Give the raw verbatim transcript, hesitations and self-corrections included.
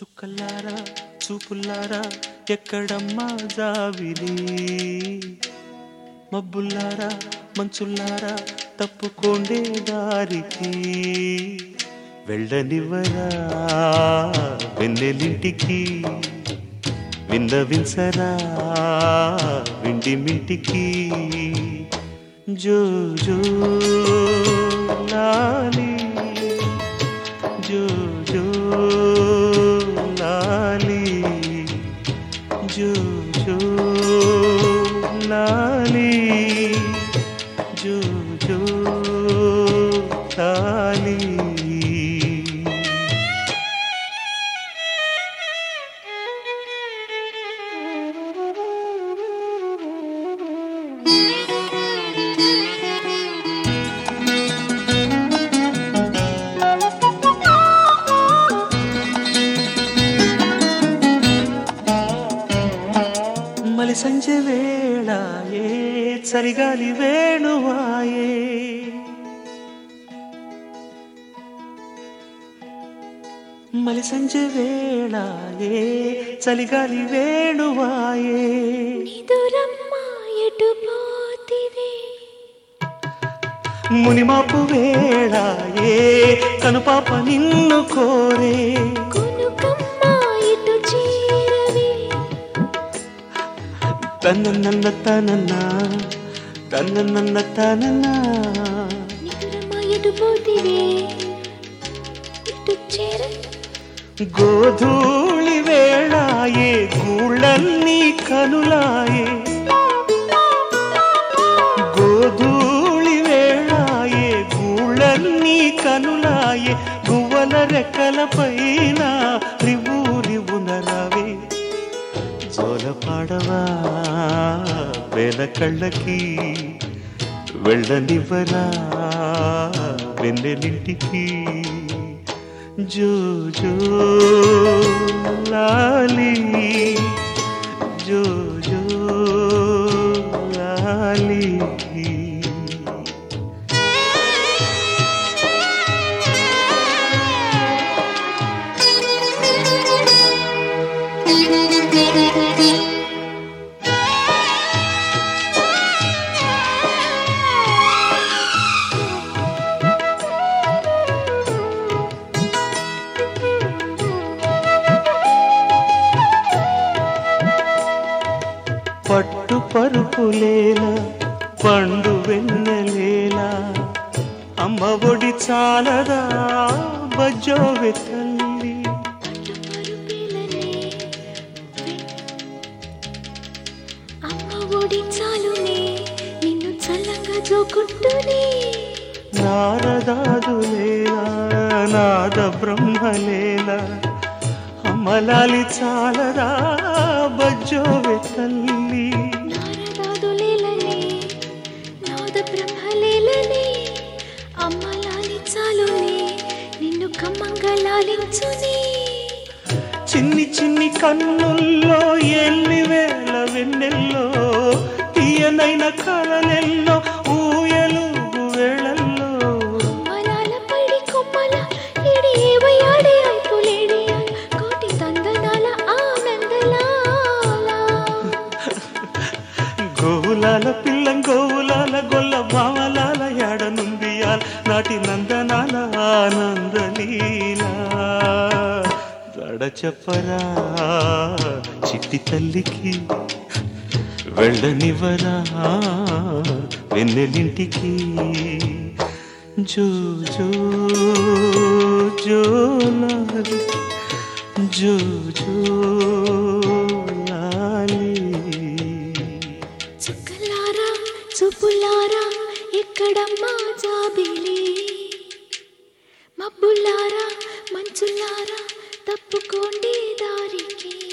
చుక్కలారా చూపులారా ఎక్కడమ్మా జావిలి, మబ్బుల్లారా మంచుల్లారా తప్పుకోండే దారికి, వెళ్ళనివ్వరా వెన్నెలింటికి, విన్నవించరా విండి మిటికి. జో జో లాలి జో జో లాలి జో జో లాలి జో జో లాలి. మలి సంజె వేళాయే చలిగాలి వేణువాయే, మలి సంజె వేళాయే చలిగాలి వేణువాయే, మునిమాపు వేళాయే కనుపాప నిన్ను కోరే, తన నన్న తనన్న తన నన్న తనన్న గోధూళి వేళాయే గూళ్ళన్నీ కనులాయే, గోధూళి వేళాయే గూళ్ళన్నీ కనులాయే, గువ్వల రెక్కల పైన రివ్వు రివ్వున రావే, జోల పాడవా వేల కళ్ళకి, వెళ్ళనివ్వరా వెన్నెలింటికి. జో జో లాలి జో జో లాలి. పట్టు పరుపులేలా పండు వెన్నెలేలా, అమ్మ ఒడి చాలదా బజ్జోవె తల్లి, నారదాదులేలా నాద బ్రహ్మలేలా, అమ్మలాలి చాలదా బజ్జోవె తల్లి, చిన్ని చిన్ని కన్నుల్లో ఎన్ని వేల వెన్నెల్లో, తీయనైన కళలెల్లో ఊయలుగు వేళల్లో, గోవులాల పిల్లం గోవులాల గొల్ల భావలాల ఎడనుందియాల, నాటి నందనాల ఆనందలీలా, దడ చెప్పరా చిట్టి తల్లికి, వెళ్ళనివ్వరా వెన్నెలింటికి. జో జో జో లాలి జో జో లాలి. చుక్కలారా చూపులారా ఎక్కడమ్మా జాబిలి, మబ్బులారా మంచులారా తప్పుకోండి దారికి.